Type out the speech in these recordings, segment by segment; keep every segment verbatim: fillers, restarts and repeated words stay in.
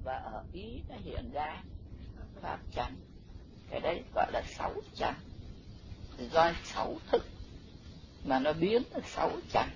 và ở ý nó hiện ra pháp chánh. Cái đấy gọi là sáu chánh, do sáu thức mà nó biến thành sáu chánh.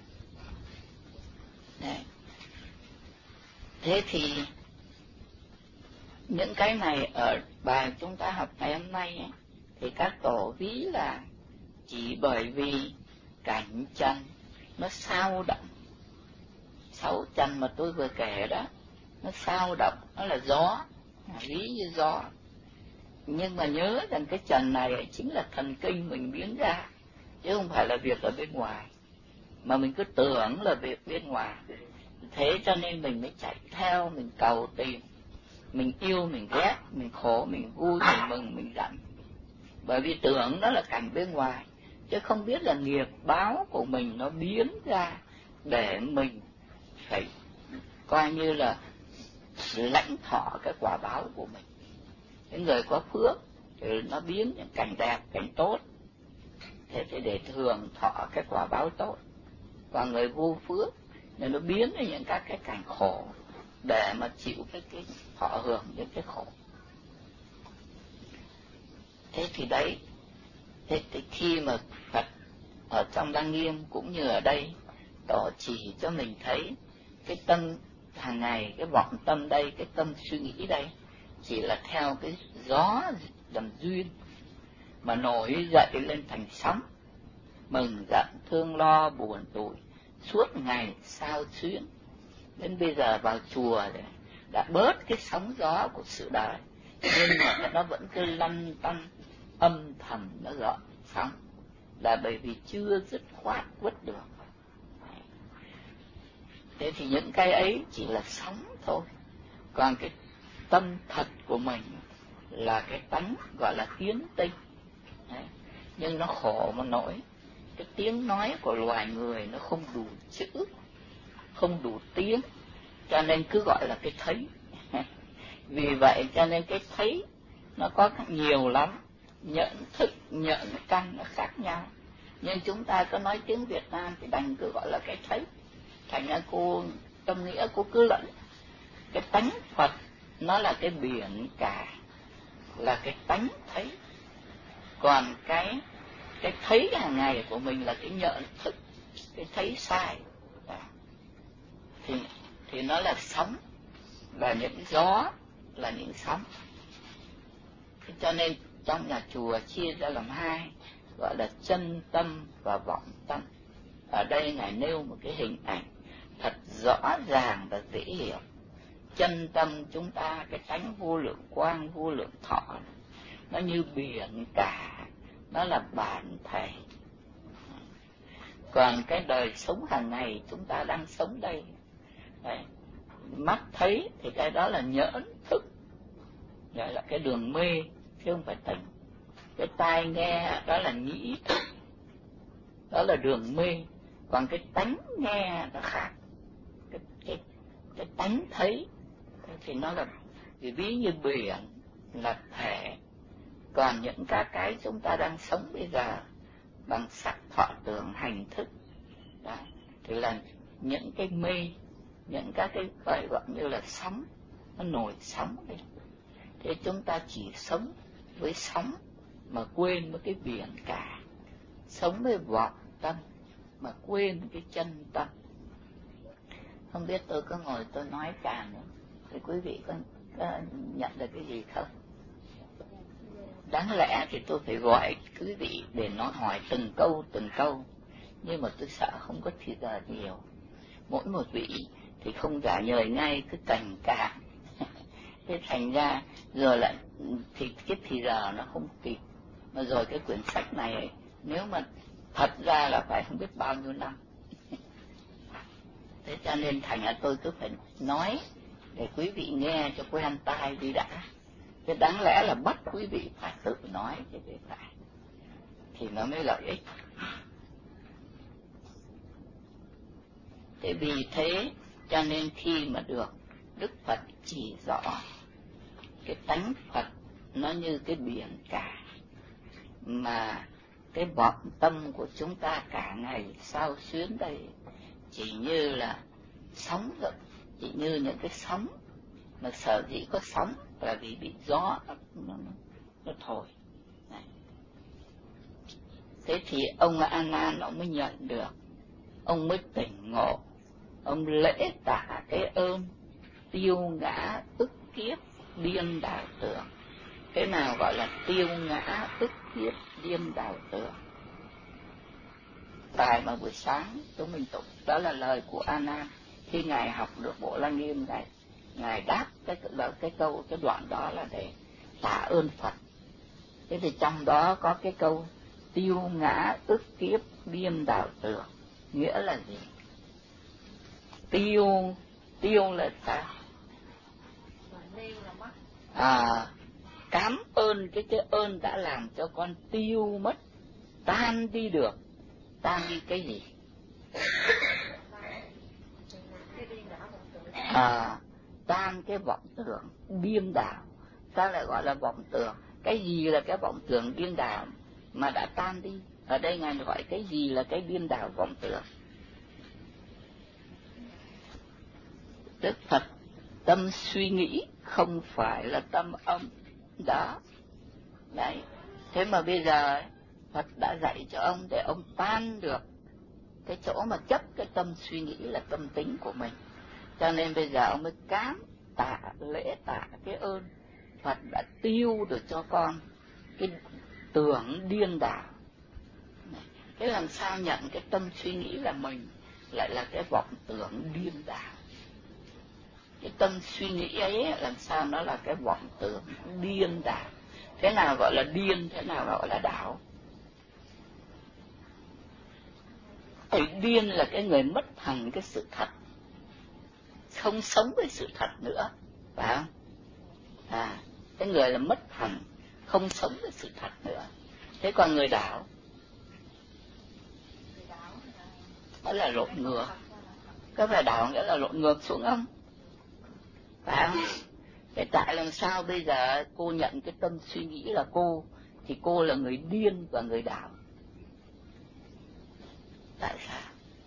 Thế thì những cái này ở bài chúng ta học ngày hôm nay ấy, thì các tổ ví là chỉ bởi vì cảnh trần nó sao động, sáu trần mà tôi vừa kể đó, nó sao động, nó là gió, ví như gió. Nhưng mà nhớ rằng cái trần này chính là thần kinh mình biến ra, chứ không phải là việc ở bên ngoài, mà mình cứ tưởng là việc bên ngoài. Thế cho nên mình mới chạy theo, mình cầu tìm, mình yêu, mình ghét, mình khổ, mình vui, mình mừng, mình giận. Bởi vì tưởng đó là cảnh bên ngoài, chứ không biết là nghiệp báo của mình nó biến ra để mình phải coi như là lãnh thọ cái quả báo của mình. Những người có phước thì nó biến những cảnh đẹp, cảnh tốt, thế thì để thường thọ cái quả báo tốt. Và người vô phước thì nó biến ra những các cái cảnh khổ để mà chịu cái, cái thọ hưởng những cái khổ. Thế thì đấy, thế thì khi mà Phật ở trong Lăng Nghiêm cũng như ở đây tỏ chỉ cho mình thấy cái tâm hàng ngày, cái vọng tâm đây, cái tâm suy nghĩ đây chỉ là theo cái gió dầm duyên mà nổi dậy lên thành sóng, mừng giận thương lo buồn tủi suốt ngày sao xuyến. Đến bây giờ vào chùa đã bớt cái sóng gió của sự đời, nhưng mà nó vẫn cứ lăn tăn âm thầm nó gợn sóng, là bởi vì chưa dứt khoát quất được. Thế thì những cái ấy chỉ là sóng thôi, còn cái tâm thật của mình là cái tánh gọi là tiến tinh. Đấy. Nhưng nó khổ mà nổi, cái tiếng nói của loài người nó không đủ chữ, không đủ tiếng, cho nên cứ gọi là cái thấy. Vì vậy cho nên cái thấy nó có nhiều lắm, nhận thức, nhận căn nó khác nhau. Nhưng chúng ta có nói tiếng Việt Nam thì đành cứ gọi là cái thấy. Thành ra cô tâm nghĩa cô cứ lẫn. Cái tánh Phật nó là cái biển cả, là cái tánh thấy. Còn cái cái thấy hàng ngày của mình là cái nhận thức, cái thấy sai. Thì, thì nó là sóng, là những gió, là những sóng. Thế cho nên trong nhà chùa chia ra làm hai, gọi là chân tâm và vọng tâm. Ở đây Ngài nêu một cái hình ảnh thật rõ ràng và dễ hiểu. Chân tâm chúng ta, cái tánh vô lượng quang, vô lượng thọ, nó như biển cả, nó là bản thể. Còn cái đời sống hàng ngày chúng ta đang sống đây, đấy, mắt thấy thì cái đó là nhẫn thức, gọi là cái đường mê, chứ không phải tỉnh. Cái tai nghe đó là nhĩ thức, đó là đường mê. Còn cái tánh nghe nó khác, cái, cái, cái tánh thấy thì nó là thì ví như biển là thể. Còn những các cái chúng ta đang sống bây giờ bằng sắc thọ tưởng hành thức đó, thì là những cái mê, những các cái gọi gọi như là sóng, nó nổi sóng lên. Thế chúng ta chỉ sống với sóng mà quên với cái biển cả, sống với vọng tâm mà quên cái chân tâm. Không biết tôi có ngồi tôi nói càng nữa, thì quý vị có, có nhận được cái gì không? Đáng lẽ thì tôi phải gọi quý vị để nói hỏi từng câu từng câu, nhưng mà tôi sợ không có thời giờ nhiều. Mỗi một vị thì không trả lời ngay, cứ cành càng. Thế thành ra rồi lại thì cái thì giờ nó không kịp. Mà rồi cái quyển sách này nếu mà thật ra là phải không biết bao nhiêu năm. Thế cho nên thành ra tôi cứ phải nói để quý vị nghe cho quen tai đi đã. Thế đáng lẽ là bắt quý vị phải tự nói cho để phải, thì nó mới lợi ích. Thế vì thế cho nên khi mà được Đức Phật chỉ rõ cái tánh Phật nó như cái biển cả, mà cái vọng tâm của chúng ta cả ngày sao xuyến đây chỉ như là sóng rồi, chỉ như những cái sóng mà sở dĩ có sóng là vì bị gió nó, nó, nó thổi. Này. Thế thì ông A Nan ông mới nhận được, ông mới tỉnh ngộ, ông lễ tạ cái ơn tiêu ngã ức kiếp điên đảo tưởng. Thế nào gọi là tiêu ngã ức kiếp điên đảo tưởng? Bài mà buổi sáng chúng mình tụng đó là lời của A Nan khi ngài học được Bộ Lăng Nghiêm này, ngài đáp cái cái câu cái đoạn đó là để tạ ơn Phật. Thế thì trong đó có cái câu tiêu ngã ức kiếp điên đảo tưởng, nghĩa là gì? Tiêu tiêu là sao? À, cảm ơn cái cái ơn đã làm cho con tiêu mất, tan đi được. Tan đi cái gì? À, tan cái vọng tưởng điên đảo. Sao lại gọi là vọng tưởng? Cái gì là cái vọng tưởng điên đảo mà đã tan đi? Ở đây ngài gọi cái gì là cái điên đảo vọng tưởng? Đức Phật tâm suy nghĩ không phải là tâm âm đó. Đấy. Thế mà bây giờ Phật đã dạy cho ông để ông tan được cái chỗ mà chấp cái tâm suy nghĩ là tâm tính của mình. Cho nên bây giờ ông mới cám tạ lễ tạ cái ơn Phật đã tiêu được cho con cái tưởng điên đảo. Thế làm sao nhận cái tâm suy nghĩ là mình lại là cái vọng tưởng điên đảo? Cái tâm suy nghĩ ấy làm sao nó là cái vọng tưởng điên đảo? Thế nào gọi là điên, thế nào gọi là đảo? Cái điên là cái người mất hẳn cái sự thật, không sống với sự thật nữa, phải không? À, cái người là mất hẳn, không sống với sự thật nữa. Thế còn người đảo, đó là lộn ngược. Cái phải đảo nghĩa là lộn ngược xuống không? Phải không? Thế tại làm sao bây giờ cô nhận cái tâm suy nghĩ là cô, thì cô là người điên và người đảo? Tại sao?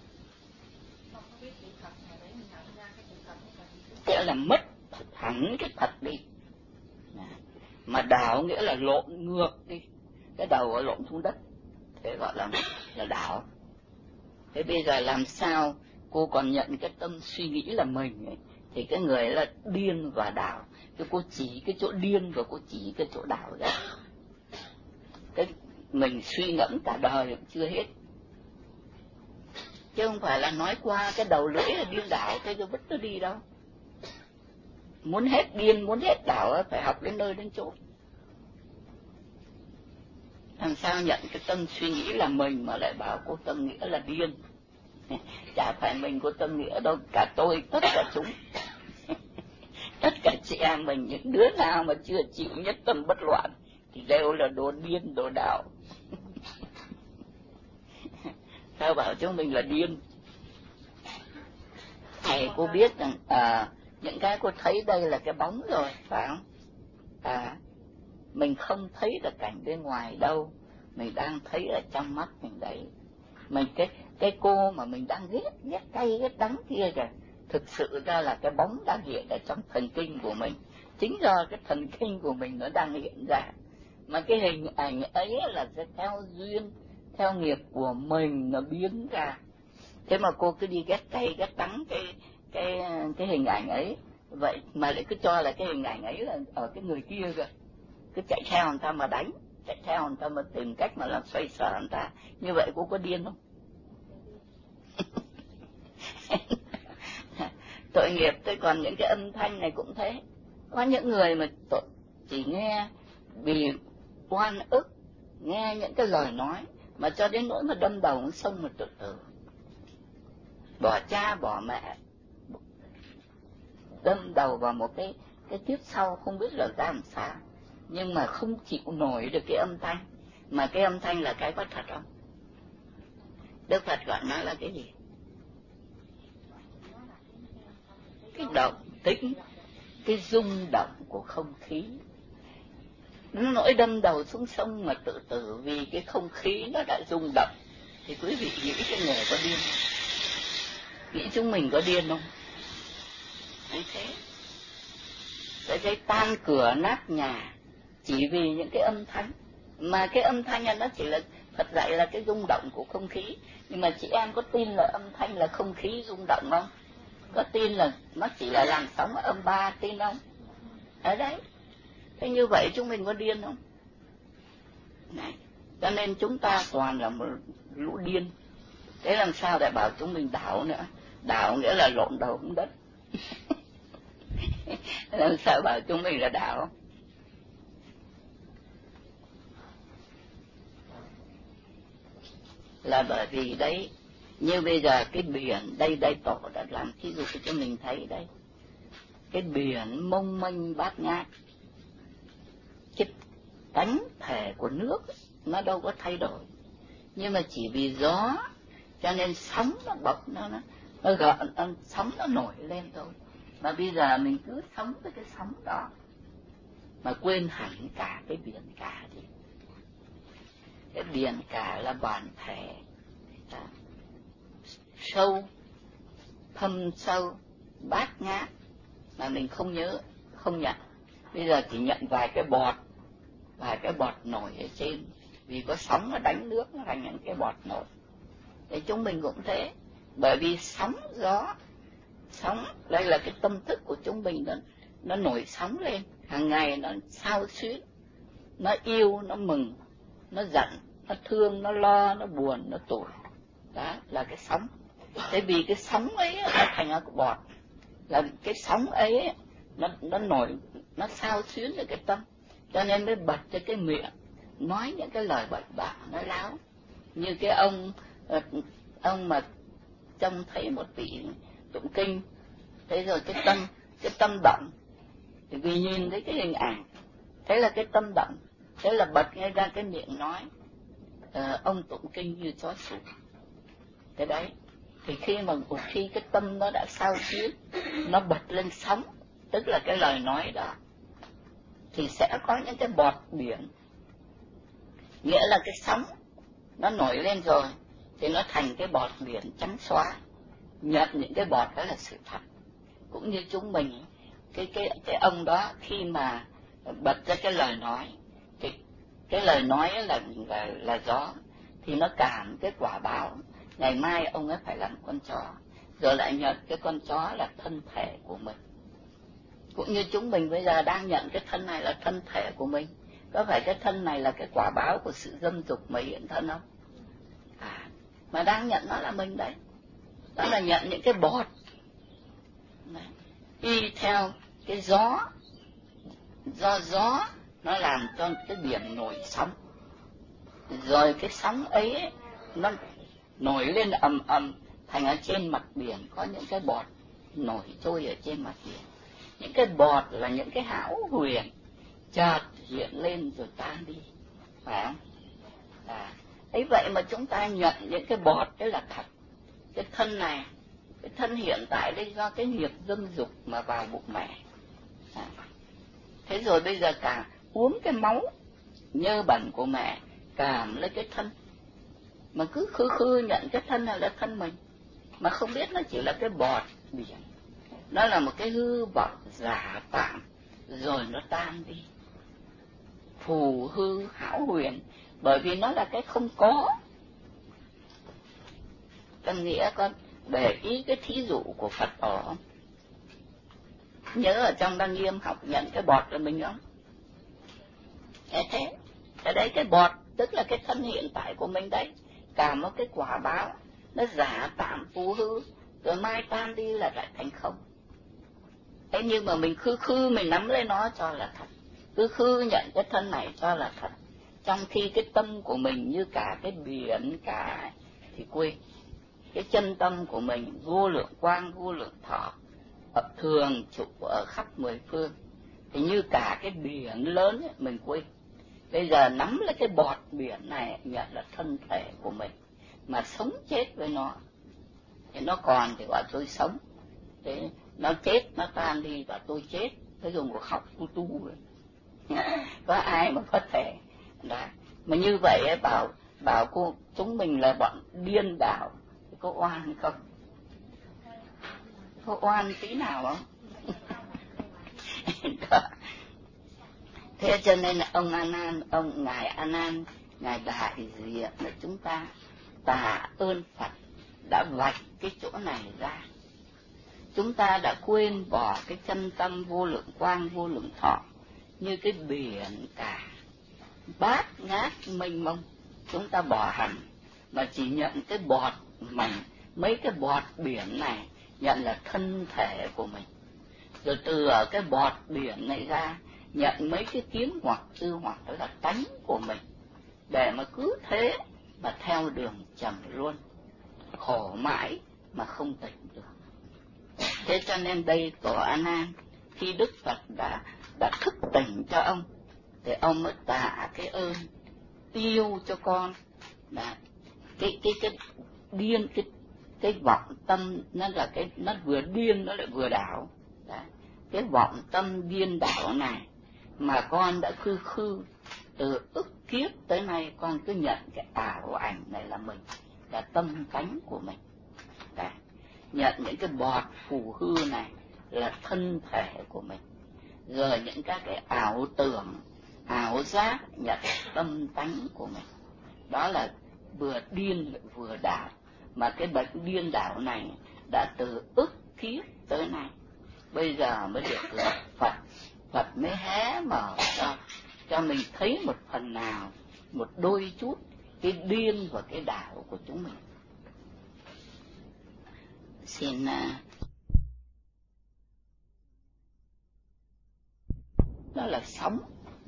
Nghĩa là mất hẳn cái thật đi, mà đảo nghĩa là lộn ngược đi, cái đầu ở lộn xuống đất, thế gọi là là đảo. Thế bây giờ làm sao cô còn nhận cái tâm suy nghĩ là mình ấy, thì cái người là điên và đảo. Thì cô chỉ cái chỗ điên và cô chỉ cái chỗ đảo ra. Cái mình suy ngẫm cả đời cũng chưa hết, chứ không phải là nói qua cái đầu lưỡi là điên đảo thế rồi vứt nó đi đâu. Muốn hết điên, muốn hết đảo phải học đến nơi đến chỗ. Làm sao nhận cái tâm suy nghĩ là mình mà lại bảo cô Tâm Nghĩa là điên? Chả phải mình cô Tâm Nghĩa đâu, cả tôi, tất cả chúng. Tất cả chị em mình, những đứa nào mà chưa chịu nhất tâm bất loạn thì đều là đồ điên, đồ đảo. Sao bảo chúng mình là điên? Thầy cô biết rằng à, những cái cô thấy đây là cái bóng rồi, phải không? À, mình không thấy được cảnh bên ngoài đâu, mình đang thấy ở trong mắt mình đấy. Mình cái cái cô mà mình đang ghét, ghét cay, ghét đắng kia kìa, thực sự ra là cái bóng đang hiện ở trong thần kinh của mình. Chính do cái thần kinh của mình nó đang hiện ra, mà cái hình ảnh ấy là sẽ theo duyên, theo nghiệp của mình nó biến ra. Thế mà cô cứ đi ghét cay, ghét đắng cái cái cái hình ảnh ấy, vậy mà lại cứ cho là cái hình ảnh ấy là ở cái người kia kìa, cứ chạy theo người ta mà đánh, chạy theo người ta mà tìm cách mà làm xoay sở người ta. Như vậy cô có điên không? Tội nghiệp. Thế còn những cái âm thanh này cũng thế. Có những người mà tội chỉ nghe vì oan ức, nghe những cái lời nói mà cho đến nỗi mà đâm đầu nó sông mà tự tử, bỏ cha bỏ mẹ, đâm đầu vào một cái cái kiếp sau không biết là ra làm sao, nhưng mà không chịu nổi được cái âm thanh. Mà cái âm thanh là cái có thật không? Đức Phật gọi nó là cái gì? Cái động tĩnh, cái rung động của không khí. Nó nỗi đâm đầu xuống sông mà tự tử vì cái không khí nó đã rung động. Thì quý vị nghĩ cái người có điên không? Nghĩ chúng mình có điên không? Như thế. sợi dây tan cửa nát nhà chỉ vì những cái âm thanh. Mà cái âm thanh này nó chỉ là, Phật dạy là cái rung động của không khí. Nhưng mà chị em có tin là âm thanh là không khí rung động không? Có tin là nó chỉ là làn sóng âm ba, tin không? Ở đấy. Thế như vậy chúng mình có điên không? Này. Cho nên chúng ta toàn là một lũ điên. Thế làm sao để bảo chúng mình đạo nữa? Đạo nghĩa là lộn đầu xuống đất. Làm sao bảo chúng mình là đạo? Là bởi vì đấy, như bây giờ cái biển, đây đây Tổ đã làm thí dụ cho mình thấy đây. Cái biển mông mênh bát ngát, cái tánh thể của nước nó đâu có thay đổi, nhưng mà chỉ vì gió cho nên sóng nó bộc, nó nó, nó gợn, nó, sóng nó nổi lên thôi. Mà bây giờ mình cứ sống với cái sóng đó mà quên hẳn cả cái biển cả đi. Cái biển cả là bản thể đó. Sâu, thâm sâu, bát ngát mà mình không nhớ, không nhận. Bây giờ chỉ nhận vài cái bọt, vài cái bọt nổi ở trên, vì có sóng nó đánh nước nó thành những cái bọt nổi. Thì chúng mình cũng thế, bởi vì sóng gió, sóng đây là cái tâm thức của chúng mình, nó, nó nổi sóng lên hàng ngày, nó xao xuyến, nó yêu, nó mừng, nó giận, nó thương, nó lo, nó buồn, nó tủi. Đó là cái sóng. Thế vì cái sóng ấy nó thành ra cái bọt, là cái sóng ấy nó nó nổi, nó xao xuyến được cái tâm, cho nên mới bật cho cái miệng nói những cái lời bậy bạ nói láo. Như cái ông ông mà trông thấy một vị tụng kinh, thế rồi cái tâm cái tâm động, thì vì nhìn thấy cái hình ảnh, thế là cái tâm động, thế là bật ngay ra cái miệng nói uh, ông tụng kinh như chó sủa. Thế đấy, thì khi mà một khi cái tâm nó đã xao xuyến, nó bật lên sóng, tức là cái lời nói đó, thì sẽ có những cái bọt biển. Nghĩa là cái sóng nó nổi lên rồi thì nó thành cái bọt biển trắng xóa, nhận những cái bọt đó là sự thật. Cũng như chúng mình, cái cái cái ông đó khi mà bật ra cái lời nói, thì cái lời nói là là là gió, thì nó cảm cái quả báo ngày mai ông ấy phải làm con chó, rồi lại nhận cái con chó là thân thể của mình. Cũng như chúng mình bây giờ đang nhận cái thân này là thân thể của mình. Có phải cái thân này là cái quả báo của sự dâm dục mà hiện thân không? À, mà đang nhận nó là mình đấy. Đó là nhận những cái bọt đấy. Y theo cái gió, do gió nó làm cho cái biển nổi sóng, rồi cái sóng ấy nó nổi lên ầm ầm, thành ở trên mặt biển có những cái bọt nổi trôi ở trên mặt biển. Những cái bọt là những cái hão huyền chợt hiện lên rồi tan đi, phải không? À, ấy vậy mà chúng ta nhận những cái bọt đấy là thật. Cái thân này, cái thân hiện tại đây do cái nghiệp dâm dục mà vào bụng mẹ. À, thế rồi bây giờ cả uống cái máu nhơ bẩn của mẹ, cảm lấy cái thân, mà cứ khư khư nhận cái thân này là thân mình, mà không biết nó chỉ là cái bọt biển, nó là một cái hư vọng giả tạm, rồi nó tan đi, phù hư hão huyền, bởi vì nó là cái không có. Con nghĩa con để ý cái thí dụ của Phật ở không? Nhớ ở trong Đăng Nghiêm học nhận cái bọt là mình không? Thế thế, thế đấy cái bọt tức là cái thân hiện tại của mình đấy, cả một cái quả báo nó giả tạm phù hư, rồi mai tan đi là lại thành không. Thế nhưng mà mình khư khư mình nắm lấy nó cho là thật, cứ khư nhận cái thân này cho là thật, trong khi cái tâm của mình như cả cái biển cả thì quên. Cái chân tâm của mình vô lượng quang vô lượng thọ, thường trụ ở khắp mười phương, thì như cả cái biển lớn ấy, mình quên. Bây giờ nắm lấy cái bọt biển này nhận là thân thể của mình, mà sống chết với nó, thì nó còn thì gọi tôi sống, thế nó chết nó tan đi và tôi chết, thế dùng của khóc tu tu rồi. Có ai mà có thể đó. Mà như vậy ấy, bảo bảo cô chúng mình là bọn điên đảo, thì có oan không? Có oan tí nào không? Thế cho nên là ông A Nan, ông ngài A Nan, ngài đại diện là chúng ta tạ ơn Phật đã vạch cái chỗ này ra. Chúng ta đã quên bỏ cái chân tâm vô lượng quang vô lượng thọ như cái biển cả bát ngát mênh mông, chúng ta bỏ hẳn mà chỉ nhận cái bọt mảnh, mấy cái bọt biển này nhận là thân thể của mình, rồi từ ở cái bọt biển này ra nhận mấy cái kiến hoặc tư hoặc đó là tánh của mình, để mà cứ thế mà theo đường trầm luôn, khổ mãi mà không tỉnh được. Thế cho nên đây tổ A Nan, khi Đức Phật đã đã thức tỉnh cho ông thì ông mới tạ cái ơn tiêu cho con. Đã, cái cái cái điên cái cái vọng tâm nó là cái nó vừa điên nó lại vừa đảo. Đã, cái vọng tâm điên đảo này mà con đã khư khư từ ức kiếp tới nay, con cứ nhận cái ảo ảnh này là mình, là tâm tánh của mình. Đã, nhận những cái bọt phù hư này là thân thể của mình, rồi những các cái ảo tưởng ảo giác nhận tâm tánh của mình. Đó là vừa điên lại vừa đảo, mà cái bệnh điên đảo này đã từ ức kiếp tới nay, bây giờ mới được gặp Phật. Phật mới hé mở cho cho mình thấy một phần nào, một đôi chút cái điên và cái đảo của chúng mình. Xin uh, đó là sống.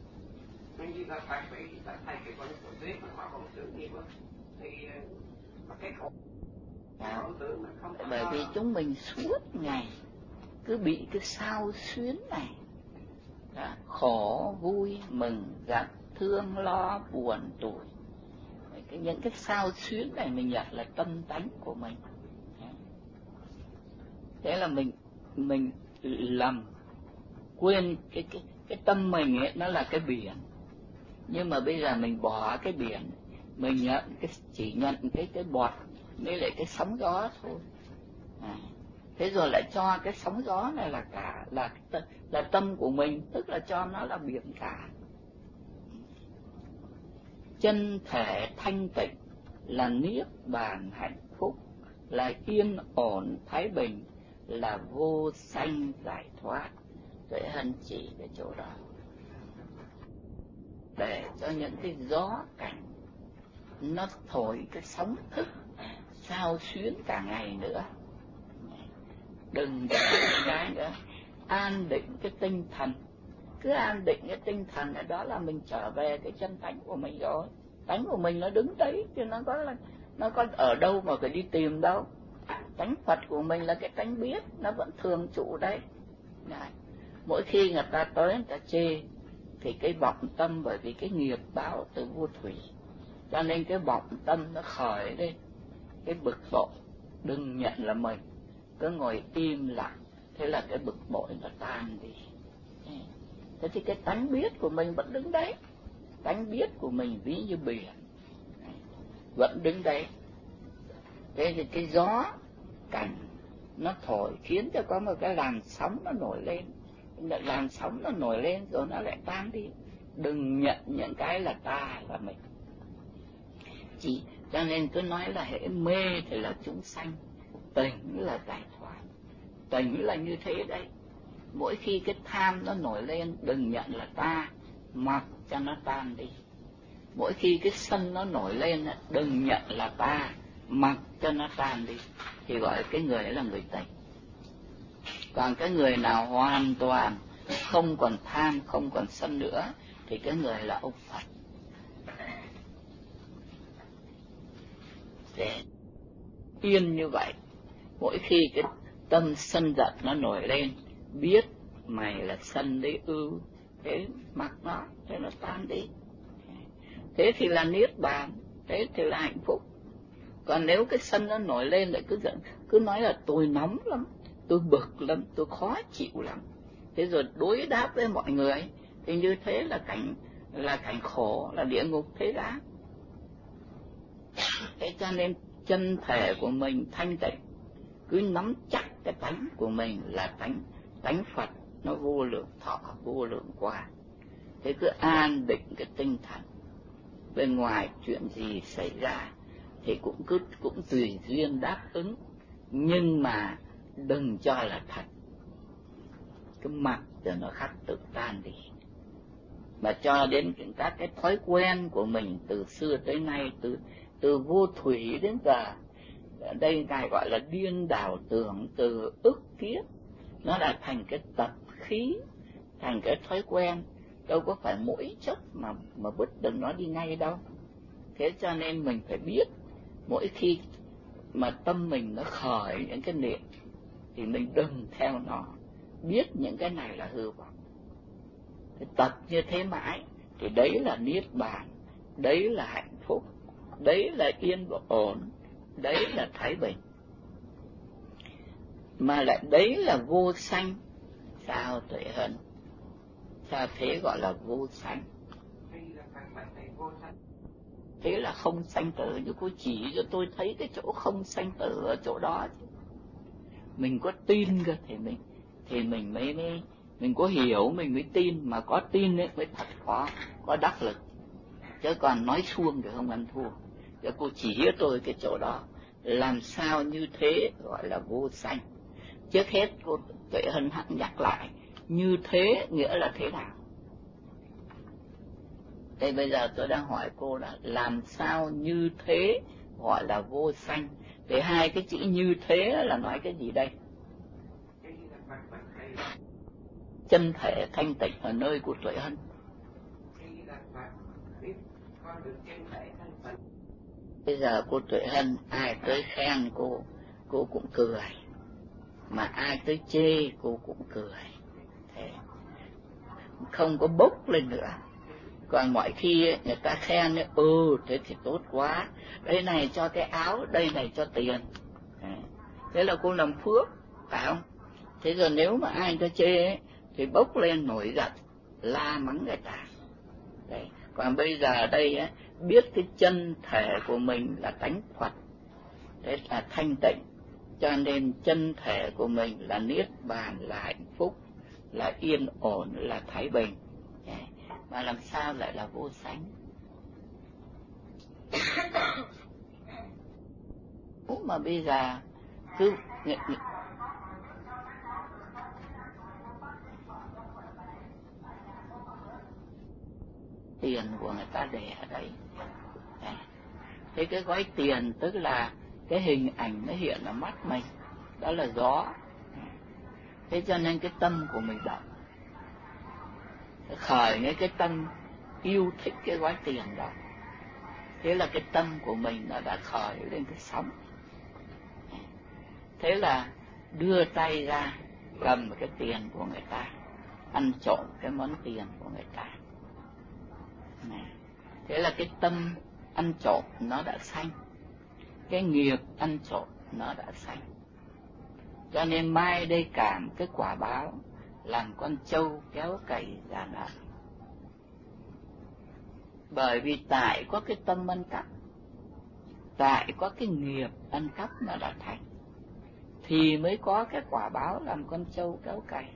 À, bởi vì chúng mình suốt ngày cứ bị cái sao xuyến này, à, khổ vui mừng giận thương lo buồn tủi, cái những cái sao xuyến này mình nhận là tâm tánh của mình. Thế là mình mình lầm quên cái cái cái tâm mình ấy, nó là cái biển, nhưng mà bây giờ mình bỏ cái biển, mình nhận cái chỉ nhận cái cái bọt với lại cái sóng gió thôi. À, thế rồi lại cho cái sóng gió này là cả là là tâm của mình, tức là cho nó là biển cả. Chân thể thanh tịnh là niết bàn hạnh phúc, là yên ổn thái bình, là vô sanh giải thoát. Tuệ Hân chỉ cái chỗ đó để cho những cái gió cảnh nó thổi cái sóng thức sao xuyến cả ngày nữa. Đừng để cái nữa, an định cái tinh thần, cứ an định cái tinh thần này, đó là mình trở về cái chân tánh của mình rồi. Tánh của mình nó đứng đấy, chứ nó có là nó có ở đâu mà phải đi tìm đâu. Tánh Phật của mình là cái tánh biết, nó vẫn thường trụ đấy. Này, mỗi khi người ta tới người ta chê thì cái vọng tâm, bởi vì cái nghiệp báo từ vô thủy, cho nên cái vọng tâm nó khởi lên cái bực bội, đừng nhận là mình, cứ ngồi im lặng, thế là cái bực bội nó tan đi. Thế thì cái tánh biết của mình vẫn đứng đấy, tánh biết của mình ví như biển vẫn đứng đấy. Thế thì cái gió cảnh nó thổi khiến cho có một cái làn sóng nó nổi lên, làn sóng nó nổi lên rồi nó lại tan đi. Đừng nhận những cái là ta là mình. Chỉ cho nên cứ nói là hễ mê thì là chúng sanh, tỉnh là giải thoát. Tỉnh là như thế đấy. Mỗi khi cái tham nó nổi lên, đừng nhận là ta, mặc cho nó tan đi. Mỗi khi cái sân nó nổi lên, đừng nhận là ta, mặc cho nó tan đi, thì gọi cái người ấy là người tỉnh. Còn cái người nào hoàn toàn không còn tham, không còn sân nữa, thì cái người là ông Phật. Để yên như vậy, mỗi khi cái tâm sân giận nó nổi lên, biết mày là sân đấy ư, thế mặc nó, thế nó tan đi. Thế thì là niết bàn, thế thì là hạnh phúc. Còn nếu cái sân nó nổi lên lại cứ giận, cứ nói là tôi nóng lắm, tôi bực lắm, tôi khó chịu lắm, thế rồi đối đáp với mọi người, thì như thế là cảnh là cảnh khổ, là địa ngục thế đã. Thế cho nên chân thể của mình thanh tịnh, cứ nắm chắc cái tánh của mình là tánh tánh Phật, nó vô lượng thọ, vô lượng quang. Thế cứ an định cái tinh thần, bên ngoài chuyện gì xảy ra thì cũng cứ cũng tùy duyên đáp ứng, nhưng mà đừng cho là thật, cứ mặc cho nó khắc tự tan đi. Mà cho đến các cái thói quen của mình từ xưa tới nay, từ từ vô thủy đến giờ, ở đây ngài gọi là điên đảo tưởng từ ức kiếp, nó đã thành cái tập khí, thành cái thói quen, đâu có phải mỗi chốc mà mà vứt được nó đi ngay đâu. Thế cho nên mình phải biết, mỗi khi mà tâm mình nó khởi những cái niệm thì mình đừng theo nó, biết những cái này là hư vọng. Tập như thế mãi thì đấy là niết bàn, đấy là hạnh phúc, đấy là yên và ổn, đấy là thái bình. Mà lại đấy là vô sanh. Sao Tuệ Hân? Sao thế gọi là vô sanh? Thế là không sanh tử, như cô chỉ cho tôi thấy cái chỗ không sanh tử ở chỗ đó. Mình có tin cơ thì mình thì mình mới mới mình có hiểu mình mới tin, mà có tin ấy mới thật khó có đắc lực, chứ còn nói suông thì không ăn thua. Cho cô chỉ cho tôi cái chỗ đó, làm sao như thế gọi là vô sanh. Trước hết cô Tuệ Hân hẳn nhắc lại, như thế nghĩa là thế nào? Thế bây giờ tôi đang hỏi cô là làm sao như thế gọi là vô sanh? Thế hai cái chữ như thế là nói cái gì đây? Chân thể thanh tịnh ở nơi của Tuệ Hân. Bây giờ cô Tuệ Hân, ai tới khen cô, cô cũng cười, mà ai tới chê cô cũng cười. Thế không có bốc lên nữa. Còn mọi khi người ta khen, ừ thế thì tốt quá, đây này cho cái áo, đây này cho tiền, thế là cô làm phước, phải không? Thế rồi nếu mà ai ta chê ấy, thì bốc lên nổi giận, la mắng người ta. Đấy. Còn bây giờ đây ấy, biết cái chân thể của mình là tánh Phật, thế là thanh tịnh, cho nên chân thể của mình là niết bàn, là hạnh phúc, là yên ổn, là thái bình. Đấy. Mà làm sao lại là vô sanh? Mà bây giờ cứ tiền của người ta để ở đấy. Thế cái gói tiền tức là cái hình ảnh nó hiện ở mắt mình, đó là gió. Thế cho nên cái tâm của mình động, khởi những cái tâm yêu thích cái gói tiền đó, thế là cái tâm của mình nó đã khởi lên cái sóng. Thế là đưa tay ra cầm cái tiền của người ta, ăn trộm cái món tiền của người ta. Thế là cái tâm ăn trộm nó đã sanh, cái nghiệp ăn trộm nó đã sanh. Cho nên mai đây cảm cái quả báo làm con trâu kéo cày ra nợ. Bởi vì tại có cái tâm ăn cắp, tại có cái nghiệp ăn cắp nó đã thành, thì mới có cái quả báo làm con trâu kéo cày.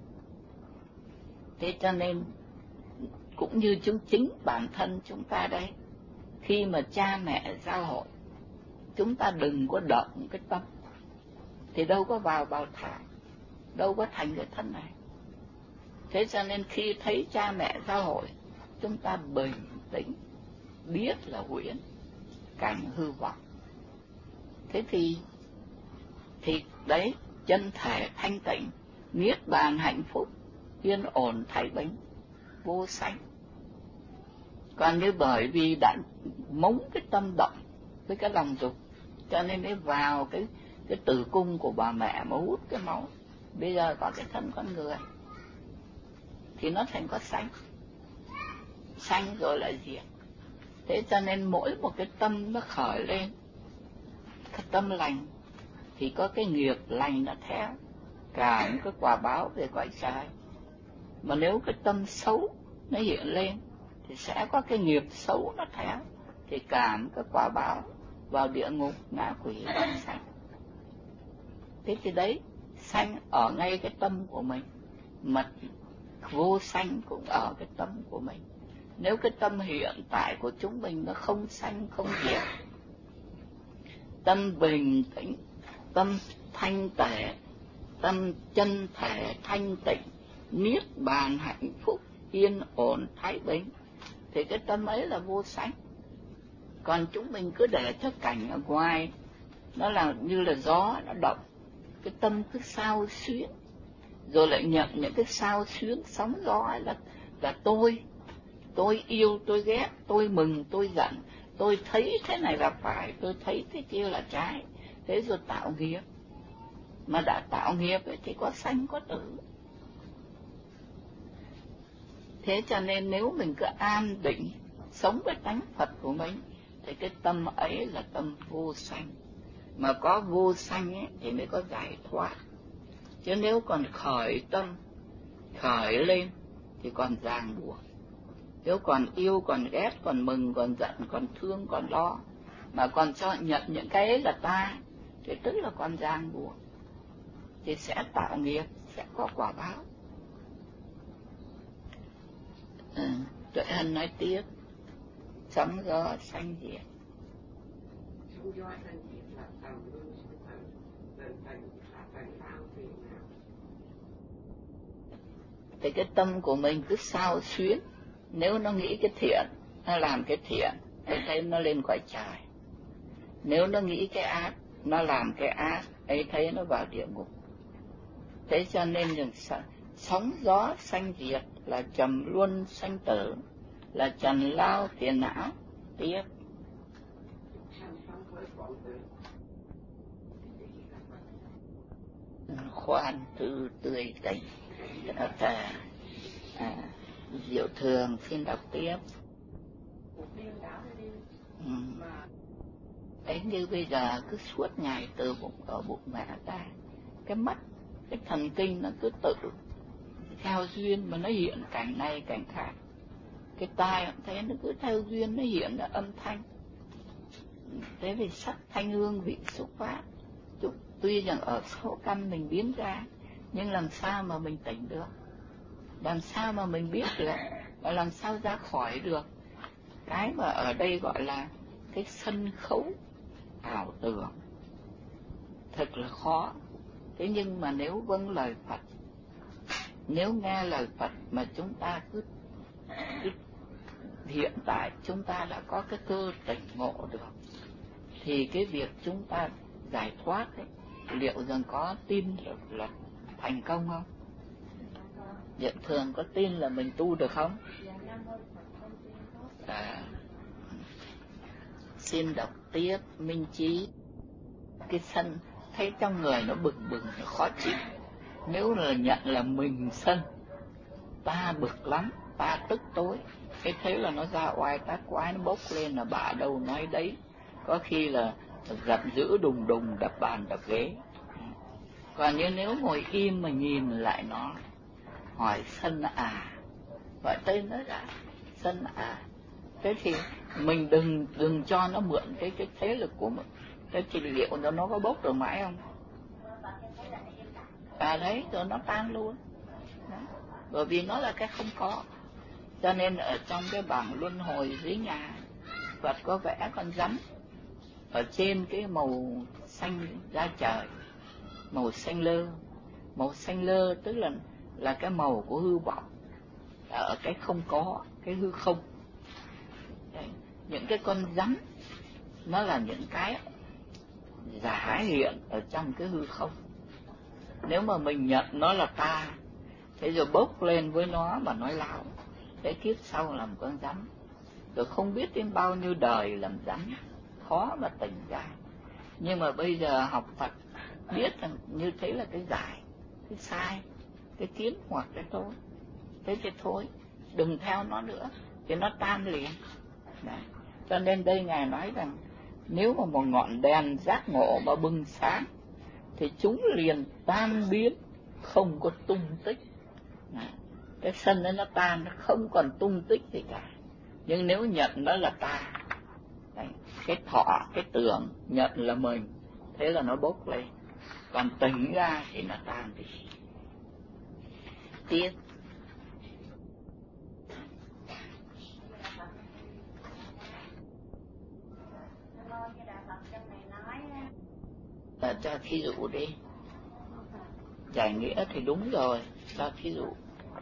Thế cho nên cũng như chúng chính bản thân chúng ta đây, khi mà cha mẹ giao hội, chúng ta đừng có động cái tâm, thì đâu có vào bào thai, đâu có thành cái thân này. Thế cho nên khi thấy cha mẹ giao hội, chúng ta bình tĩnh, biết là huyễn, cảnh hư vọng. Thế thì thì đấy, chân thể thanh tịnh, niết bàn hạnh phúc, yên ổn thái bình, vô sanh. Còn như bởi vì đã mống cái tâm động với cái lòng dục, cho nên mới vào cái cái tử cung của bà mẹ mà hút cái máu, bây giờ có cái thân con người, thì nó thành có sanh, sanh rồi lại diệt. Thế cho nên mỗi một cái tâm nó khởi lên, cái tâm lành thì có cái nghiệp lành nó theo, cả những cái quả báo về cõi trời. Mà nếu cái tâm xấu nó hiện lên thì sẽ có cái nghiệp xấu nó theo, thì cảm cái quả báo vào địa ngục, ngạ quỷ, vãng sanh. Thế thì đấy, sanh ở ngay cái tâm của mình, mà vô sanh cũng ở cái tâm của mình. Nếu cái tâm hiện tại của chúng mình nó không sanh không diệt, tâm bình tĩnh, tâm thanh tể, tâm chân thể thanh tịnh, niết bàn hạnh phúc, yên ổn thái bình, thì cái tâm ấy là vô sanh. Còn chúng mình cứ để cho cảnh ở ngoài nó là như là gió nó động, cái tâm cứ xao xuyến, rồi lại nhận những cái xao xuyến sóng gió ấy là là tôi tôi yêu, tôi ghét, tôi mừng, tôi giận, tôi thấy thế này là phải, tôi thấy thế kia là trái, thế rồi tạo nghiệp. Mà đã tạo nghiệp ấy thì có sanh có tử. Thế cho nên nếu mình cứ an định sống với tánh Phật của mình thì cái tâm ấy là tâm vô sanh. Mà có vô sanh ấy thì mới có giải thoát. Chứ nếu còn khởi tâm, khởi lên thì còn ràng buộc. Nếu còn yêu, còn ghét, còn mừng, còn giận, còn thương, còn lo, mà còn cho nhận những cái ấy là ta, thì tức là còn ràng buộc, thì sẽ tạo nghiệp, sẽ có quả báo. Ừ, Tuệ Hân nói tiếp, sóng gió sanh diệt. Sóng gió sanh diệt là tầm luân sinh tử, lần thành là thành lao phiền não. Thì cái tâm của mình cứ xao xuyến, nếu nó nghĩ cái thiện, nó làm cái thiện, ấy thấy nó lên cõi trời. Nếu nó nghĩ cái ác, nó làm cái ác, ấy thấy nó vào địa ngục. Thế cho nên rằng sóng gió sanh diệt là trầm luân sanh tử, là trần lao phiền não. Tiếp. Khoan thư tươi tỉnh. À, à, Diệu Thường xin đọc tiếp. Ừ. Đấy, như bây giờ cứ suốt ngày từ bụng ở bụng mẹ ta, cái mắt, cái thần kinh nó cứ tự theo duyên mà nó hiện cảnh này cảnh khác. Cái tai cũng thế, nó cứ theo duyên nó hiện là âm thanh. Thế vì sắc thanh hương vị xúc pháp, tuy rằng ở sáu căn mình biến ra, nhưng làm sao mà mình tỉnh được, làm sao mà mình biết được, và làm sao ra khỏi được cái mà ở đây gọi là cái sân khấu ảo tưởng. Thật là khó. Thế nhưng mà nếu vâng lời Phật, nếu nghe lời Phật mà chúng ta cứ, cứ hiện tại chúng ta đã có cái cơ tỉnh ngộ được, thì cái việc chúng ta giải thoát ấy, liệu rằng có tin là, là thành công không? Diệu Thường có tin là mình tu được không? À, xin đọc tiếp Minh Chí. Cái sân thấy trong người nó bừng bừng, nó khó chịu. Nếu là nhận là mình sân, ta bực lắm, ta tức tối, cái thế là nó ra oai tác quái, nó bốc lên là bả đâu nói đấy, có khi là giận dữ đùng đùng đập bàn đập ghế. Còn như nếu ngồi im mà nhìn lại nó, hỏi sân à, gọi tên nó ra, sân à, thế thì mình đừng đừng cho nó mượn cái cái thế lực của mình. Thế thì liệu nó nó có bốc được mãi không? À đấy, rồi nó tan luôn. Đó. Bởi vì nó là cái không có. Cho nên ở trong cái bảng luân hồi dưới nhà, Phật có vẽ con rắn ở trên cái màu xanh da trời, màu xanh lơ. Màu xanh lơ tức là là cái màu của hư vọng, ở cái không có, cái hư không. Đấy. Những cái con rắn nó là những cái giả hiện ở trong cái hư không. Nếu mà mình nhận nó là ta, thế rồi bốc lên với nó mà nói láo, thế kiếp sau làm con rắn, rồi không biết đến bao nhiêu đời làm rắn, khó mà tỉnh ra. Nhưng mà bây giờ học Phật biết rằng như thế là cái giải, cái sai, cái tiến hoặc cái tối. Thế thì thôi, đừng theo nó nữa, thì nó tan liền. Đấy. Cho nên đây Ngài nói rằng nếu mà một ngọn đèn giác ngộ mà bừng sáng, thì chúng liền tan biến, không có tung tích. Đấy. Cái sân ấy nó tan, nó không còn tung tích gì cả. Nhưng nếu nhận nó là ta, đấy, cái thọ, cái tưởng nhận là mình, thế là nó bốc lên. Còn tỉnh ra thì nó tan đi. Tiếp. cho thí dụ đi. Giải nghĩa thì đúng rồi, cho thí dụ.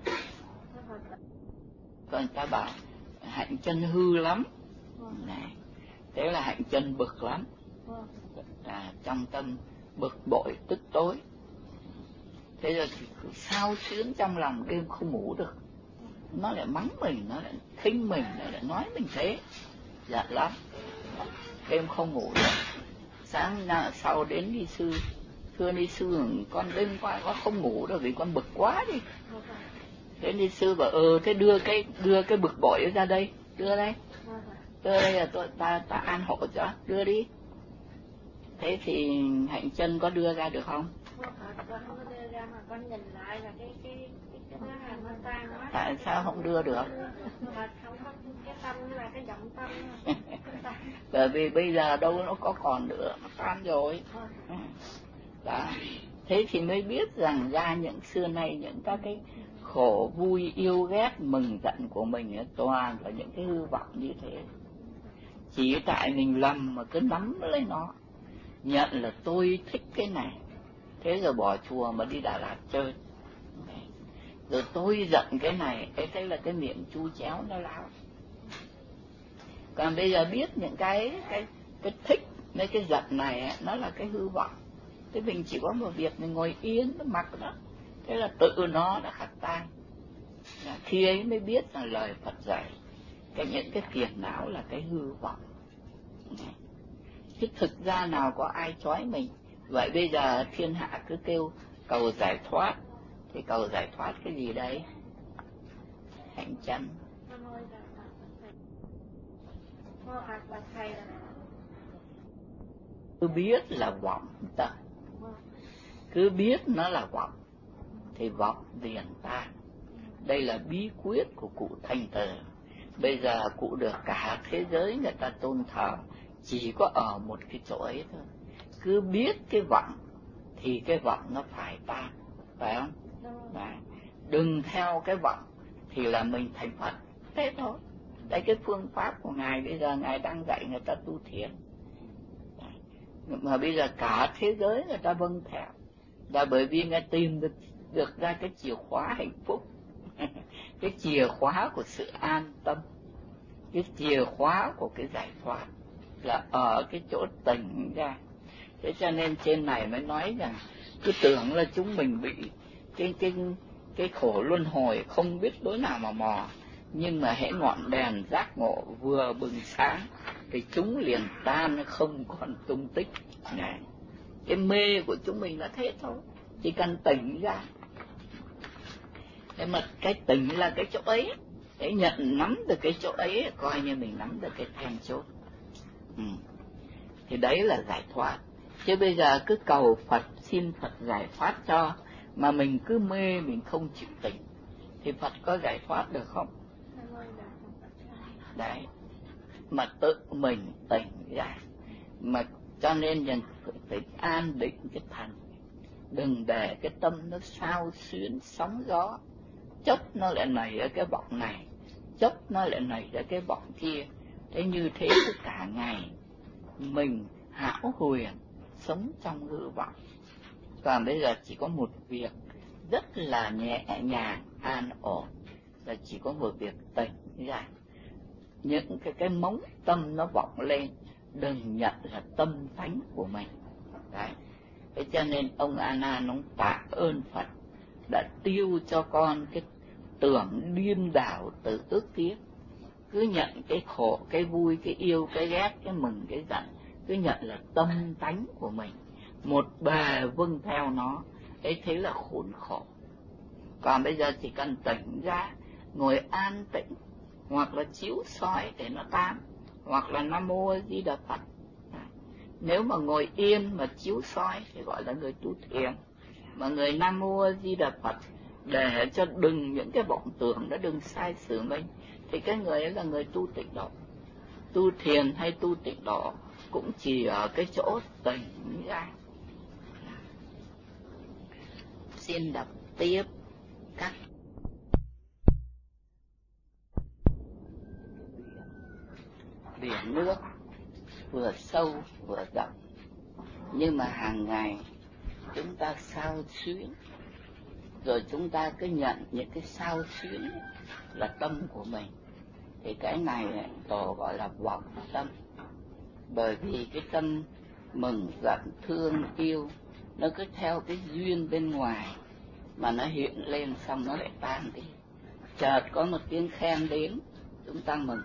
Còn ta bảo hạnh chân hư lắm, này, thế là hạnh chân bực lắm, à, trong tâm bực bội tức tối. Thế rồi thì cứ sao xuyến trong lòng, đêm không ngủ được. Nó lại mắng mình, nó lại khinh mình, nó lại nói mình thế, giận lắm, đêm không ngủ được. Sáng sau đến đi sư, thưa đi sư, con đêm qua con không ngủ được vì con bực quá đi. Thế đi sư bảo ừ thế đưa cái đưa cái bực bội ra đây, đưa đây, đưa đây là tôi ta ta an hộ cho, đưa đi. Thế thì hạnh chân có đưa ra được không? Tại sao không đưa được? Bởi vì bây giờ đâu nó có còn nữa, nó tan rồi. Đó. Thế thì mới biết rằng ra những xưa nay những các cái khổ vui yêu ghét mừng giận của mình toàn là những cái hư vọng như thế. Chỉ tại mình lầm mà cứ nắm lấy nó, nhận là tôi thích cái này, thế rồi bỏ chùa mà đi Đà Lạt chơi. Rồi tôi giận cái này, ấy thế là cái miệng chu chéo nó lao. Còn bây giờ biết những cái cái cái thích mấy cái giận này nó là cái hư vọng. Thế mình chỉ có một việc mình ngồi yên nó mặc đó, thế là tự nó đã khắc tan. Khi ấy mới biết là lời Phật dạy cái những cái phiền não là cái hư vọng. Chứ thực ra nào có ai trói mình. Vậy bây giờ thiên hạ cứ kêu cầu giải thoát, thì cầu giải thoát cái gì đấy? Hạnh chân. Cứ biết là vọng ta, cứ biết nó là vọng thì vọng liền ta. Đây là bí quyết của cụ Thanh Từ. Bây giờ cụ được cả thế giới người ta tôn thờ, chỉ có ở một cái chỗ ấy thôi. Cứ biết cái vọng thì cái vọng nó phải tan, phải không? Đấy. Đừng theo cái vọng thì là mình thành Phật, thế thôi. Đấy, cái phương pháp của Ngài bây giờ Ngài đang dạy người ta tu thiền. Đấy. Mà bây giờ cả thế giới người ta vâng theo là bởi vì Ngài tìm được, được ra cái chìa khóa hạnh phúc, cái chìa khóa của sự an tâm, cái chìa khóa của cái giải thoát là ở cái chỗ tỉnh ra. Thế cho nên trên này mới nói rằng cứ tưởng là chúng mình bị cái cái cái khổ luân hồi không biết đối nào mà mò, nhưng mà hễ ngọn đèn giác ngộ vừa bừng sáng thì chúng liền tan không còn tung tích. Này, cái mê của chúng mình là thế thôi, chỉ cần tỉnh ra. Thế mà cái tỉnh là cái chỗ ấy, để nhận nắm được cái chỗ ấy, coi như mình nắm được cái then chốt. Ừ. Thì đấy là giải thoát. Chứ bây giờ cứ cầu Phật, xin Phật giải thoát cho, mà mình cứ mê, mình không chịu tỉnh, thì Phật có giải thoát được không? Đấy, mà tự mình tỉnh ra. Mà cho nên rằng phải an định cái thần, đừng để cái tâm nó xao xuyến sóng gió, chốc nó lại nảy ở cái vọng này, chốc nó lại nảy ở cái vọng kia. Thế như thế cả ngày mình hão huyền sống trong hư vọng. Còn bây giờ chỉ có một việc rất là nhẹ nhàng an ổn, là chỉ có một việc tỉnh ra. Những cái cái móng tâm nó vọng lên, đừng nhận là tâm tánh của mình. Đấy. Thế cho nên ông A Nan ông tạ ơn Phật đã tiêu cho con cái tưởng điên đảo từ ước kiếp. Cứ nhận cái khổ, cái vui, cái yêu, cái ghét, cái mừng, cái giận, cứ nhận là tâm tánh của mình, một bề vâng theo nó, ấy thế là khốn khổ. Còn bây giờ chỉ cần tỉnh ra, ngồi an tĩnh, hoặc là chiếu soi để nó tan, hoặc là Nam Mô A Di Đà Phật. Nếu mà ngồi yên mà chiếu soi thì gọi là người tu thiền. Mà người Nam Mô A Di Đà Phật để cho đừng những cái vọng tưởng nó đừng sai sử mình, thì cái người ấy là người tu tịnh độ. Tu thiền hay tu tịnh độ cũng chỉ ở cái chỗ tỉnh ra. Xin đọc tiếp các biển nước vừa sâu vừa rộng, Nhưng mà hàng ngày chúng ta xao xuyến, rồi chúng ta cứ nhận những cái xao xuyến là tâm của mình, thì cái này Tổ gọi là vọng tâm. Bởi vì cái tâm mừng, giận, thương, yêu nó cứ theo cái duyên bên ngoài mà nó hiện lên, xong nó lại tan đi. Chợt có một tiếng khen đến, chúng ta mừng.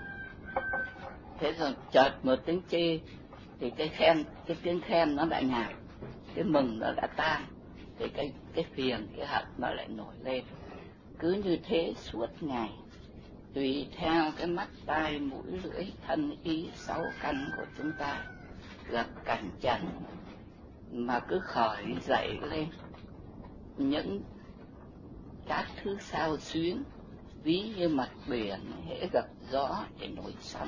Thế rồi chợt một tiếng chê, thì cái khen, cái tiếng khen nó đã nhạt, cái mừng nó đã tan, thì cái cái phiền, cái hận nó lại nổi lên. Cứ như thế suốt ngày, tùy theo cái mắt, tai, mũi, lưỡi, thân, ý, sáu căn của chúng ta gặp cảnh trần mà cứ khởi dậy lên những các thứ xao xuyến, ví như mặt biển hễ gặp gió thì nổi sóng.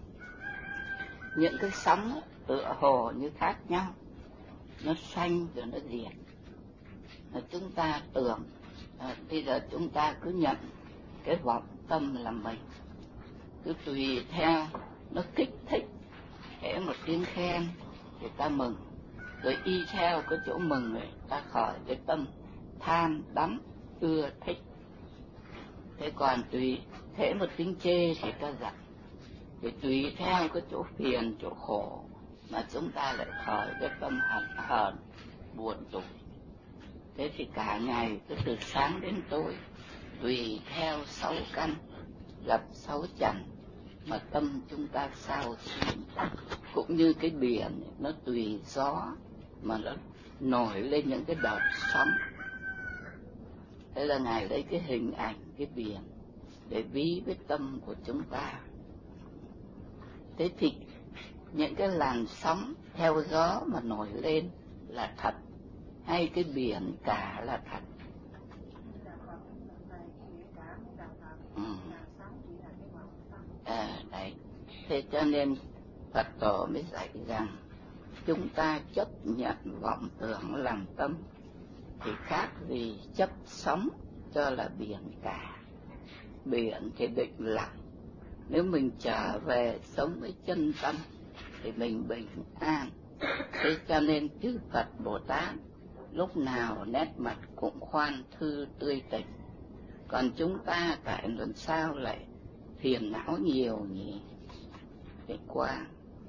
Những cái sóng tựa hồ như khác nhau, nó xanh rồi nó diệt. Chúng ta tưởng à, bây giờ chúng ta cứ nhận cái vọng tâm là mình, cứ tùy theo nó kích thích, hễ một tiếng khen thì ta mừng, rồi y theo cái chỗ mừng này ta khởi cái tâm than đắm ưa thích. Thế còn tùy hễ một tiếng chê thì ta giận, thì tùy theo cái chỗ phiền, chỗ khổ mà chúng ta lại khởi cái tâm hận hờn buồn tủi. Thế thì cả ngày cứ từ sáng đến tối, tùy theo sáu căn gặp sáu trần mà tâm chúng ta xao xuyến. Cũng như cái biển nó tùy gió mà nó nổi lên những cái đợt sóng. Thế là Ngài lấy cái hình ảnh cái biển để ví với tâm của chúng ta. Thế thì những cái làn sóng theo gió mà nổi lên là thật, hay cái biển cả là thật? Ừ. À, đấy. Thế cho nên Phật Tổ mới dạy rằng chúng ta chấp nhận vọng tưởng làm tâm thì khác gì chấp sóng cho là biển cả. Biển thì định lặng, nếu mình trở về sống với chân tâm thì mình bình an. Thế cho nên chư Phật Bồ Tát lúc nào nét mặt cũng khoan thư tươi tỉnh. Còn chúng ta tại làm sao lại phiền não nhiều nhỉ? Thì qua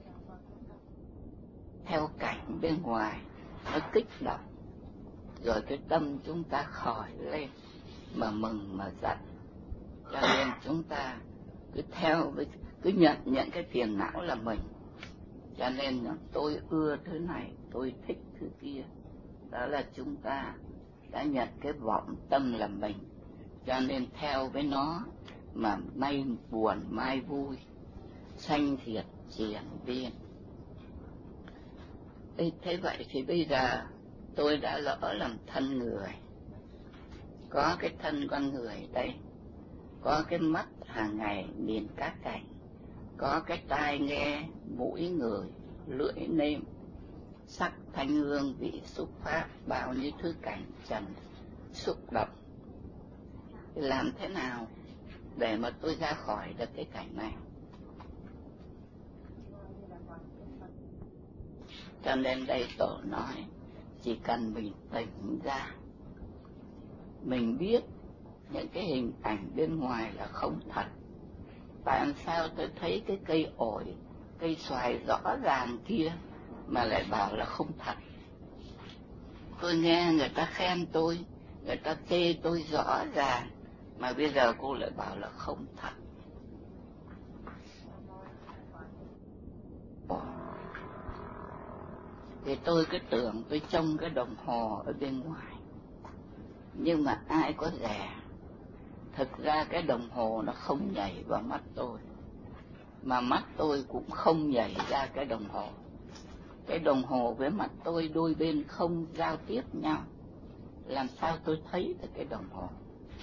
theo cảnh bên ngoài nó kích động, rồi cái tâm chúng ta khởi lên mà mừng mà giận. Cho nên chúng ta cứ theo với cứ nhận nhận cái phiền não là mình. Cho nên tôi ưa thứ này, tôi thích thứ kia. Đó là chúng ta đã nhận cái vọng tâm là mình. Cho nên theo với nó mà nay buồn mai vui, sanh diệt triển biên. Ê, thế vậy thì bây giờ tôi đã lỡ làm thân người, có cái thân con người đây, có cái mắt hàng ngày nhìn các cảnh, có cái tai nghe, mũi người, lưỡi nêm, sắc thanh hương vị xúc pháp, bao nhiêu thứ cảnh trần xúc động. Làm thế nào để mà tôi ra khỏi được cái cảnh này? Cho nên đây Tổ nói chỉ cần mình tỉnh ra, mình biết những cái hình ảnh bên ngoài là không thật. Tại sao tôi thấy cái cây ổi, cây xoài rõ ràng kia mà lại bảo là không thật? Tôi nghe người ta khen tôi, người ta chê tôi rõ ràng, mà bây giờ cô lại bảo là không thật. Thì tôi cứ tưởng tôi trông cái đồng hồ ở bên ngoài, nhưng mà ai có dè, thực ra cái đồng hồ nó không nhảy vào mắt tôi, mà mắt tôi cũng không nhảy ra cái đồng hồ. Cái đồng hồ với mắt tôi đôi bên không giao tiếp nhau, làm sao tôi thấy được cái đồng hồ?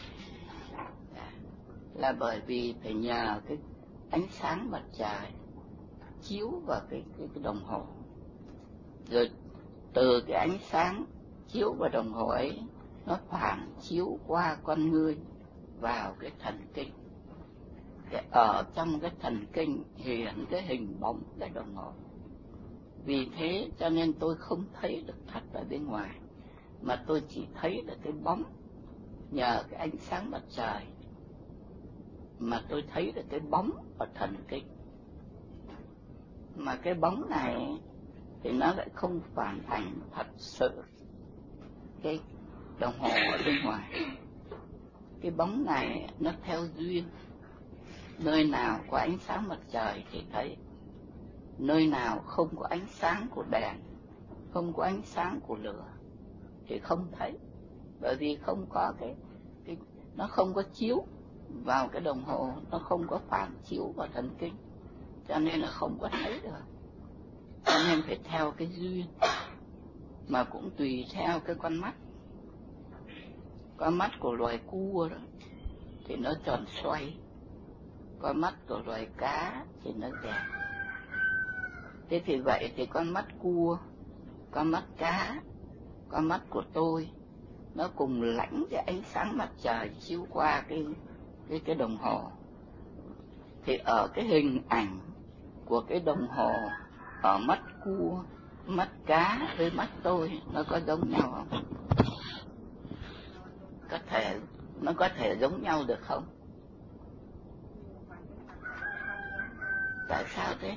Là bởi vì phải nhờ cái ánh sáng mặt trời chiếu vào cái, cái, cái đồng hồ, rồi từ cái ánh sáng chiếu vào đồng hồ ấy, nó phản chiếu qua con ngươi vào cái thần kinh. Để ở trong cái thần kinh hiện cái hình bóng cái đồng hồ. Vì thế cho nên tôi không thấy được thật ở bên ngoài, mà tôi chỉ thấy được cái bóng nhờ cái ánh sáng mặt trời, mà tôi thấy được cái bóng ở thần kinh. Mà cái bóng này thì nó lại không phản ảnh thật sự cái đồng hồ ở bên ngoài. Cái bóng này nó theo duyên, nơi nào có ánh sáng mặt trời thì thấy, nơi nào không có ánh sáng của đèn, không có ánh sáng của lửa thì không thấy, bởi vì không có cái, cái nó không có chiếu vào cái đồng hồ, nó không có phản chiếu vào thần kinh, cho nên là không có thấy được. Cho nên phải theo cái duyên, mà cũng tùy theo cái con mắt. Con mắt của loài cua đó thì nó tròn xoay, con mắt của loài cá thì nó dẹt. Thế thì vậy thì con mắt cua, con mắt cá, con mắt của tôi nó cùng lãnh cái ánh sáng mặt trời chiếu qua cái cái cái đồng hồ. Thì ở cái hình ảnh của cái đồng hồ ở mắt cua, mắt cá với mắt tôi nó có giống nhau không? Có thể nó có thể giống nhau được không? Tại sao thế?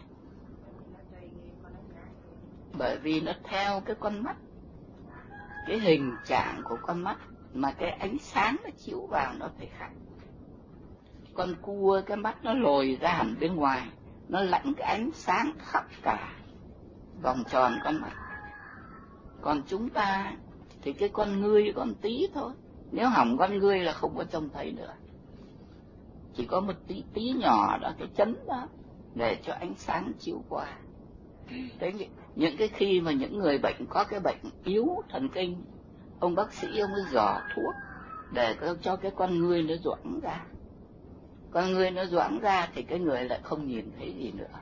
Bởi vì nó theo cái con mắt, cái hình trạng của con mắt, mà cái ánh sáng nó chiếu vào nó phải khác. Con cua cái mắt nó lồi ra hẳn bên ngoài, nó lãnh cái ánh sáng khắp cả vòng tròn con mắt. Còn chúng ta thì cái con ngươi còn tí thôi, nếu hỏng con ngươi là không có trông thấy nữa, chỉ có một tí tí nhỏ đó, cái chấm đó để cho ánh sáng chiếu qua. Thế những cái khi mà những người bệnh có cái bệnh yếu thần kinh, ông bác sĩ ông mới dò thuốc để cho cái con ngươi nó doãn ra. Con ngươi nó doãn ra thì cái người lại không nhìn thấy gì nữa.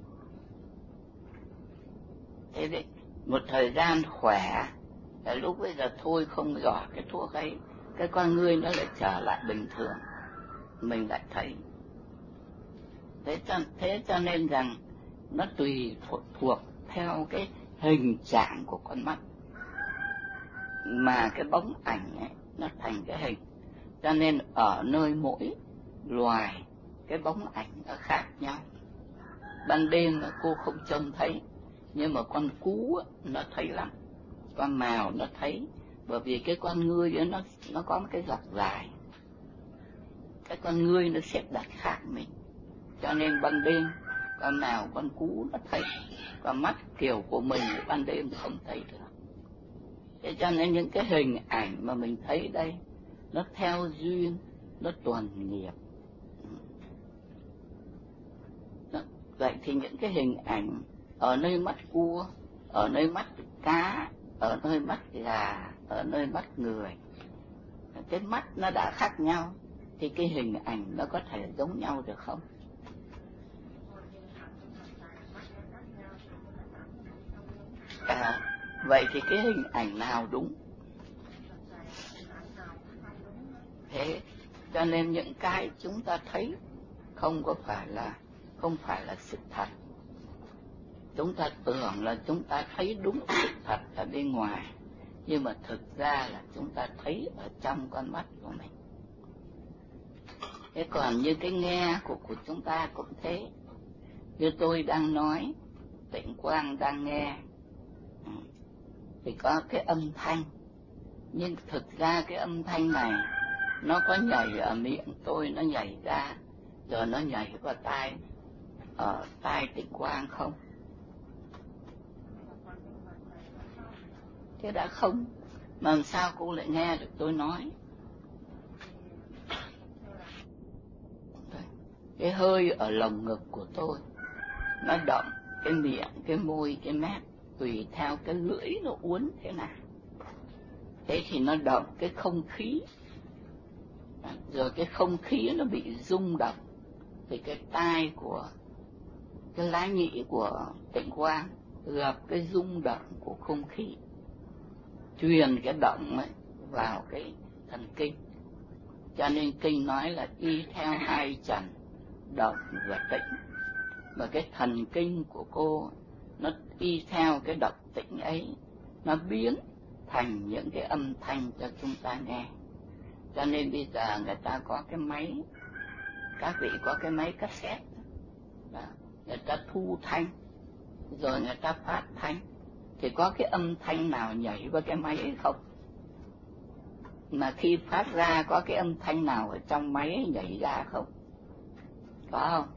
Thế đấy, một thời gian khỏe, lúc bây giờ thôi không dò cái thuốc ấy, cái con ngươi nó lại trở lại bình thường, mình lại thấy. Thế cho, thế cho nên rằng nó tùy thuộc, thuộc theo cái hình trạng của con mắt, mà cái bóng ảnh ấy, nó thành cái hình. Cho nên ở nơi mỗi loài cái bóng ảnh nó khác nhau. Ban đêm cô không trông thấy, nhưng mà con cú nó thấy lắm, con mèo nó thấy, bởi vì cái con ngươi nó nó có một cái dọc dài, cái con ngươi nó xếp đặt khác mình, cho nên ban đêm con mèo con cú nó thấy, còn mắt kiểu của mình ban đêm không thấy được. Thế cho nên những cái hình ảnh mà mình thấy đây nó theo duyên, nó tuần nghiệp. Vậy thì những cái hình ảnh ở nơi mắt cua, ở nơi mắt cá, ở nơi mắt gà, ở nơi mắt người, cái mắt nó đã khác nhau, thì cái hình ảnh nó có thể giống nhau được không? À, vậy thì cái hình ảnh nào đúng? Thế cho nên những cái chúng ta thấy không có phải là không phải là sự thật. Chúng ta tưởng là chúng ta thấy đúng sự thật ở bên ngoài, nhưng mà thực ra là chúng ta thấy ở trong con mắt của mình. Thế còn như cái nghe của, của chúng ta cũng thế. Như tôi đang nói, Tịnh Quang đang nghe, thì có cái âm thanh, nhưng thực ra cái âm thanh này nó có nhảy ở miệng tôi, nó nhảy ra rồi nó nhảy vào tai, ở tai Tịnh Quang không? Thế đã không, mà làm sao cô lại nghe được tôi nói? Cái hơi ở lồng ngực của tôi nó động cái miệng, cái môi, cái mép, tùy theo cái lưỡi nó uốn thế nào. Thế thì nó động cái không khí, rồi cái không khí nó bị rung động, thì cái tai của cái lá nhĩ của Tịnh Quang gặp cái rung động của không khí, truyền cái động ấy vào cái thần kinh. Cho nên kinh nói là y theo hai trần, động và tĩnh. Mà cái thần kinh của cô nó y theo cái độc tĩnh ấy, nó biến thành những cái âm thanh cho chúng ta nghe. Cho nên bây giờ người ta có cái máy, các vị có cái máy cassette, đó, người ta thu thanh, rồi người ta phát thanh, thì có cái âm thanh nào nhảy vào cái máy ấy không? Mà khi phát ra có cái âm thanh nào ở trong máy ấy nhảy ra không? Có không?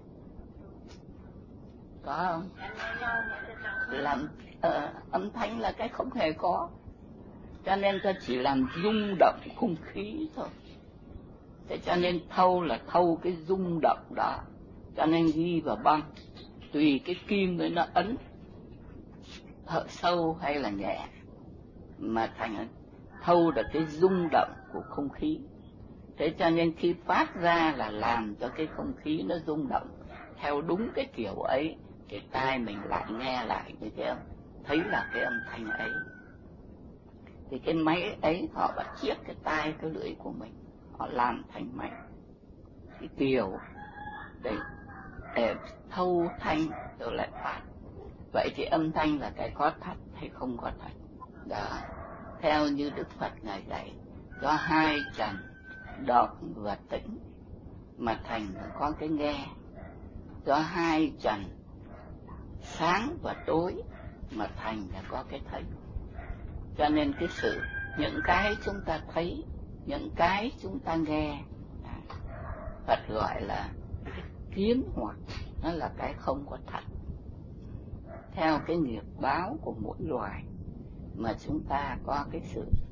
Có không? Làm uh, âm thanh là cái không hề có, cho nên ta chỉ làm rung động không khí thôi. Thế cho nên thâu là thâu cái rung động đó, cho nên ghi vào băng, tùy cái kim ấy nó ấn thợ sâu hay là nhẹ, mà thành thâu được cái rung động của không khí. Thế cho nên khi phát ra là làm cho cái không khí nó rung động theo đúng cái kiểu ấy, cái tai mình lại nghe lại như thế không? Thấy là cái âm thanh ấy. Thì cái máy ấy họ bắt chiếc cái tai cái lưỡi của mình, họ làm thành máy cái kiểu để, để thâu thanh rồi lại phát. Vậy thì âm thanh là cái có thật hay không có thật? Đó. Theo như Đức Phật ngài dạy, do hai trần độc và tĩnh mà thành có cái nghe, do hai trần sáng và tối mà thành là có cái thấy. Cho nên cái sự những cái chúng ta thấy, những cái chúng ta nghe, Phật gọi là kiến hoặc, nó là cái không có thật. Theo cái nghiệp báo của mỗi loài mà chúng ta có cái sự